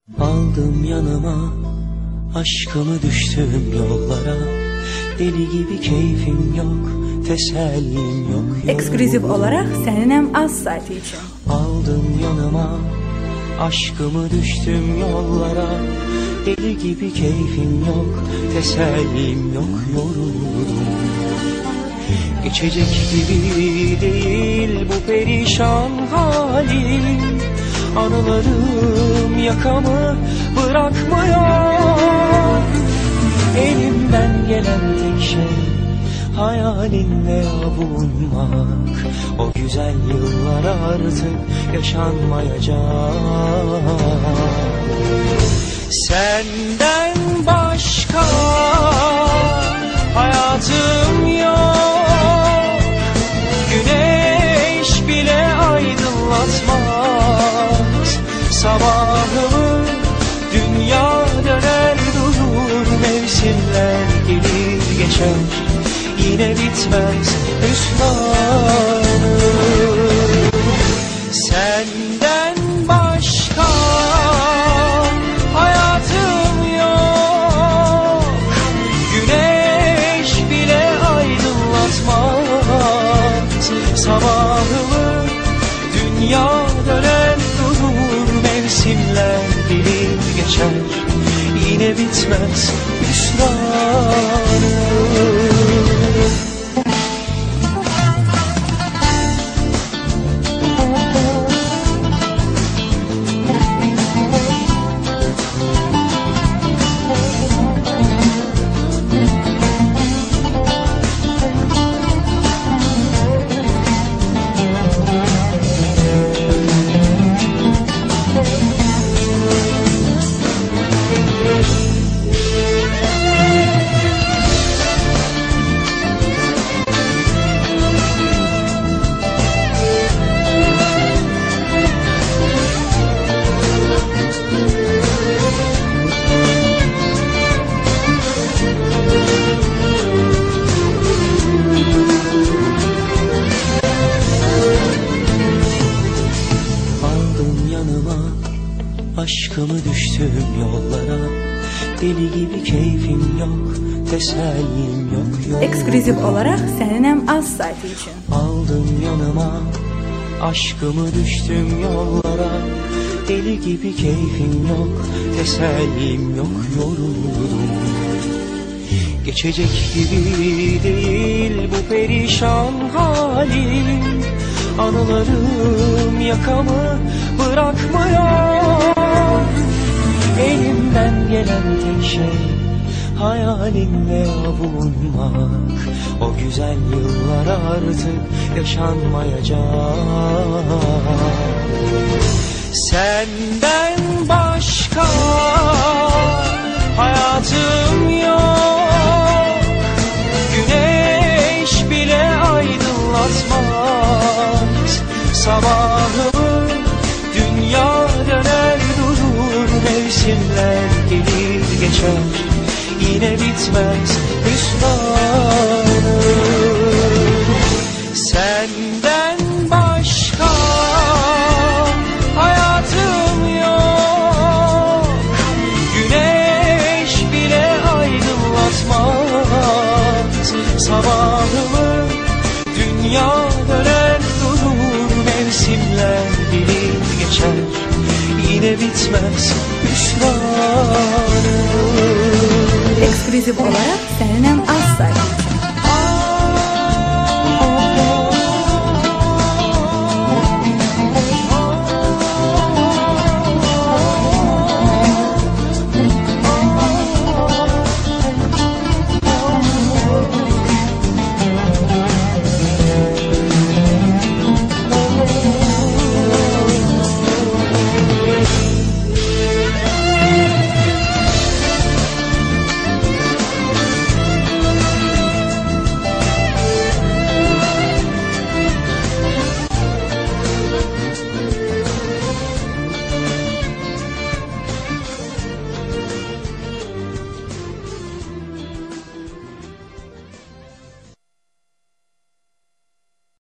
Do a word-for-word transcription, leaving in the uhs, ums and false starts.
Aldım yanıma aşkımı, düştüm yollara. Deli gibi keyfim yok, tesellim yok. Ekskluzif olarak Seninle Az saati için. Aldım yanıma aşkımı, düştüm yollara. Deli gibi keyfim yok, tesellim yok, yoruldum. Geçecek gibi değil bu perişan halim. Anılarım yakamı bırakmıyor. Elimden gelen tek şey hayalinle avunmak. O güzel yıllar artık yaşanmayacak. Senden başka hayatım yok. Güneş bile aydınlatmaz sabahımı. Dünya döner durur, mevsimler gelir geçer, yine bitmez hüsranım. Senden başka hayatım yok. Güneş bile aydınlatmaz sabahımı. Dünya döner durur, mevsimler gelir geçer, yine bitmez hüsranım. Aşkımı, düştüm yollara. Deli gibi keyfim yok, tesellim yok, yok. Ekskluzif olarak Seninle Az saati için. Aldım yanıma aşkımı, düştüm yollara. Deli gibi keyfim yok, tesellim yok, yoruldum. Geçecek gibi değil bu perişan halim. Anılarım yakamı bırakmıyor. Elimden gelen tek şey hayalinle avunmak. O güzel yıllar artık yaşanmayacak. Senden başka hayatım yok. Güneş bile aydınlatmaz sabahımı. Dünya döner durur, mevsimler gelir geçer, yine bitmez hüsranım. Senden başka hayatım yok. Güneş bile aydınlatmaz sabahımı. Dünya döner durur, mevsimler gelir geçer, yine bitmez hüsranım. Ekskluzif olarak Seninle Az